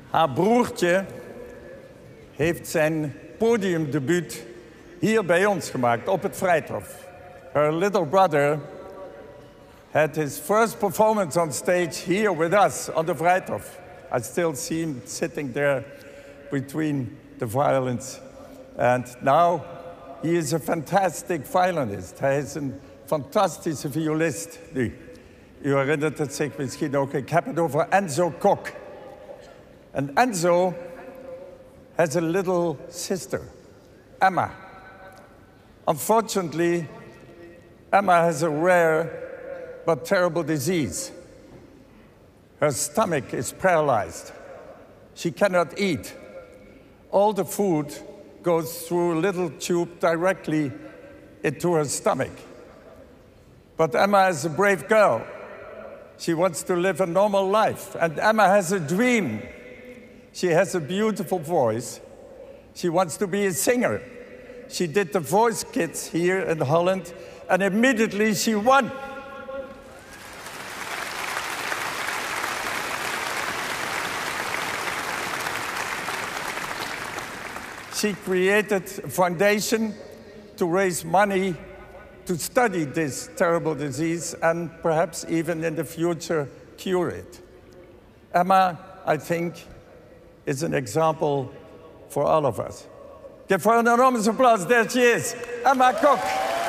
Haar broertje heeft zijn podiumdebuut hier bij ons gemaakt, op het Vrijthof. Her little brother had his first performance on stage here with us on the Vrijthof. I still see him sitting there between the violins. And now he is a fantastic violinist. Hij is een fantastische violist nu. U herinnert het zich misschien ook. Ik heb het over Enzo Kok. And Enzo has a little sister, Emma. Unfortunately, Emma has a rare but terrible disease. Her stomach is paralyzed. She cannot eat. All the food goes through a little tube directly into her stomach. But Emma is a brave girl. She wants to live a normal life. And Emma has a dream. She has a beautiful voice. She wants to be a singer. She did the Voice Kids here in Holland, and immediately she won. She created a foundation to raise money to study this terrible disease and perhaps even in the future cure it. Emma, I think, is an example for all of us. Give her an enormous applause. There she is, Emma Kok.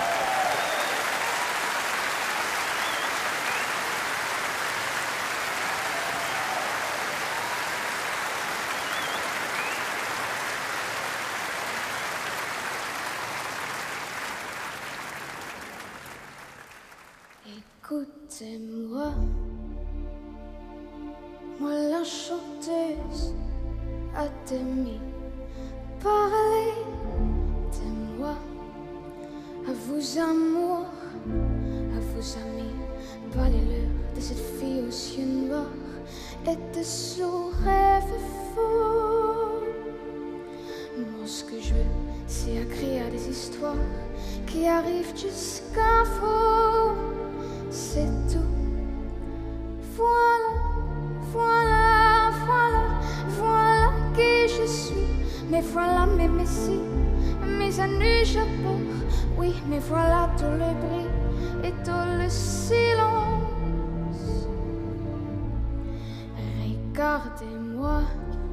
Écoutez-moi, moi la chanteuse à demi, parlez de moi, à vos amours, à vos amis, parlez-leur de cette fille aux yeux noirs et de son rêve fou. Moi ce que je veux, c'est écrire des histoires qui arrivent jusqu'à vous. C'est tout. Voilà, voilà, voilà, voilà qui je suis. Mais voilà mes messies, mes années j'apporte. Oui, mais voilà tout le bruit et tout le silence. Regardez-moi,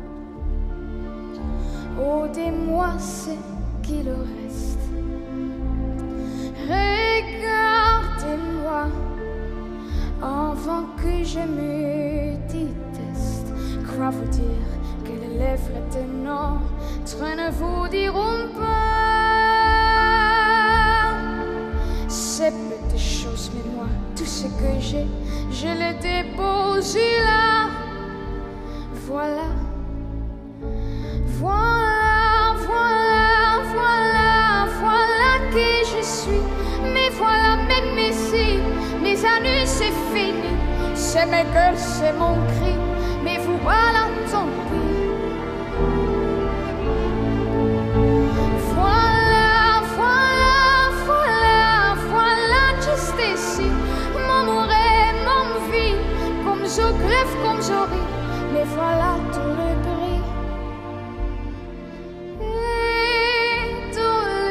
ôtez-moi ce qu'il reste. Regardez-moi avant que je me déteste. Crois vous dire que les lèvres de notre ne vous diront pas ces petites choses, mais moi, tout ce que j'ai, je le dépose là. Voilà, voilà, voilà, voilà, voilà qui je suis. Mais voilà mes messies, mes années c'est fini. C'est mes gueules, c'est mon cri. Mais vous voilà, tant pis. Voilà, voilà, voilà, voilà, juste ici. Mon amour et mon vie, comme je crève, comme je ris. Mais voilà tout le bruit et tout le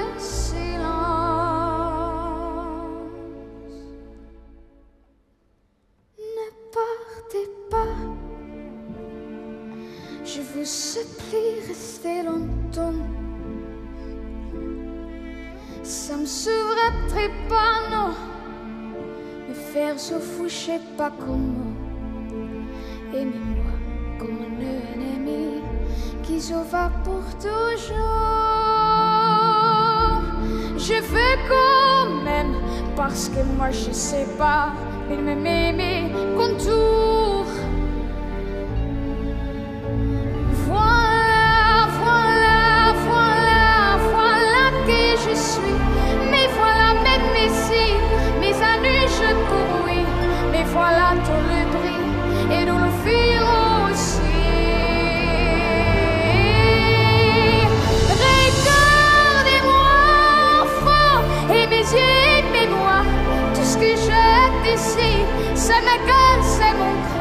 silence. Ne partez pas, je vous supplie, restez longtemps. Ça me sauverait pas, non. Me faire se foucher pas comment. Aimez-moi comme un ennemi qui se va pour toujours. Je veux quand même, parce que moi je sais pas, il me met mes contours. Voilà, voilà, voilà, voilà qui je suis. Mais voilà mes messies, mes années je cours, oui. Mais voilà tout le bruit et nous le firons aussi. Regardez-moi fort et mes yeux, aimez-moi. Tout ce que j'ai ici, c'est ma gueule, c'est mon cri.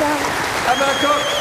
revoir. À bientôt.